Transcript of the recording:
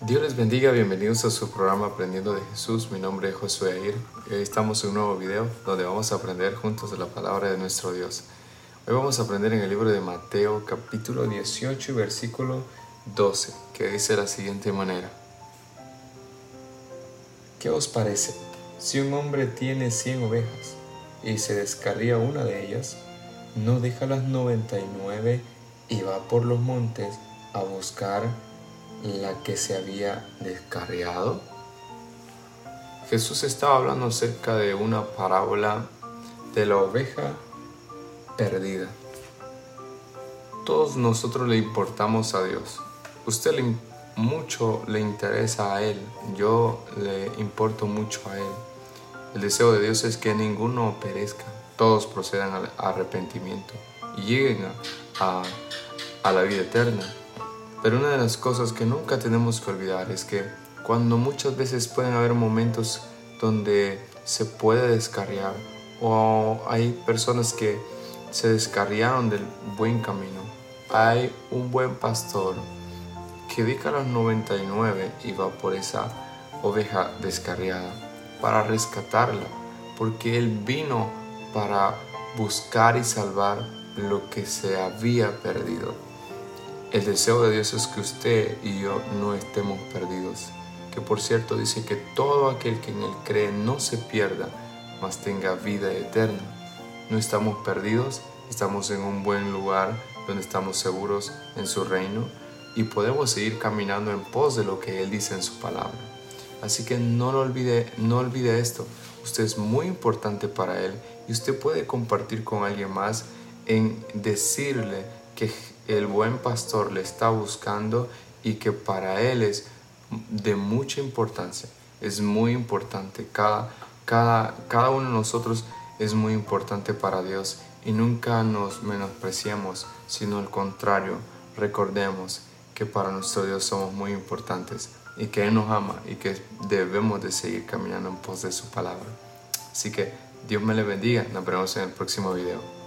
Dios les bendiga, bienvenidos a su programa Aprendiendo de Jesús. Mi nombre es Josué Air y hoy estamos en un nuevo video donde vamos a aprender juntos de la palabra de nuestro Dios. Hoy vamos a aprender en el libro de Mateo capítulo 18 y versículo 12, que dice de la siguiente manera: ¿Qué os parece? Si un hombre tiene 100 ovejas y se descarría una de ellas, ¿no deja las 99 y va por los montes a buscar la que se había descarriado? Jesús estaba hablando acerca de una parábola de la oveja perdida. Todos nosotros le importamos a Dios. Usted mucho le interesa a Él. Yo le importo mucho a Él. El deseo de Dios es que ninguno perezca. Todos procedan al arrepentimiento y lleguen a la vida eterna. Pero una de las cosas que nunca tenemos que olvidar es que cuando muchas veces pueden haber momentos donde se puede descarriar o hay personas que se descarriaron del buen camino, hay un buen pastor que deja las 99 y va por esa oveja descarriada para rescatarla, porque Él vino para buscar y salvar lo que se había perdido. El deseo de Dios es que usted y yo no estemos perdidos, que por cierto dice que todo aquel que en Él cree no se pierda, mas tenga vida eterna. No estamos perdidos, estamos en un buen lugar donde estamos seguros en su reino y podemos seguir caminando en pos de lo que Él dice en su palabra. Así que no olvide esto. Usted es muy importante para Él y usted puede compartir con alguien más en decirle que el buen pastor le está buscando y que para Él es de mucha importancia. Es muy importante. Cada uno de nosotros es muy importante para Dios y nunca nos menospreciemos, sino al contrario, recordemos que para nuestro Dios somos muy importantes y que Él nos ama y que debemos de seguir caminando en pos de su palabra. Así que Dios me le bendiga. Nos vemos en el próximo video.